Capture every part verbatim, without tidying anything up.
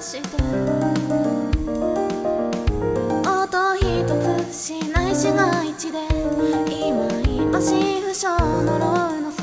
して音一つしない市街地でいまいましい不詳の呪うのさ。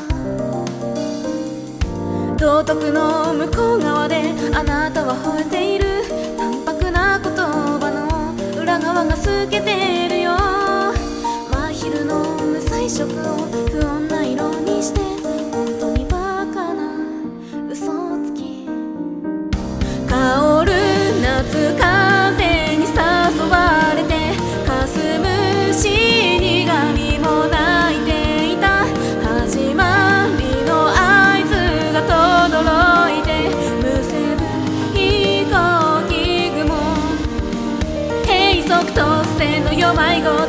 道徳の向こう側であなたは吠えている淡白な言葉の裏側が透けてるよ。真昼の無彩色を不穏な色にして本当にバカな嘘つき。香る夏風に誘われて霞む死神も泣いていた。始まりの合図が轟いてむせぶ飛行機雲閉塞突然の夜迷子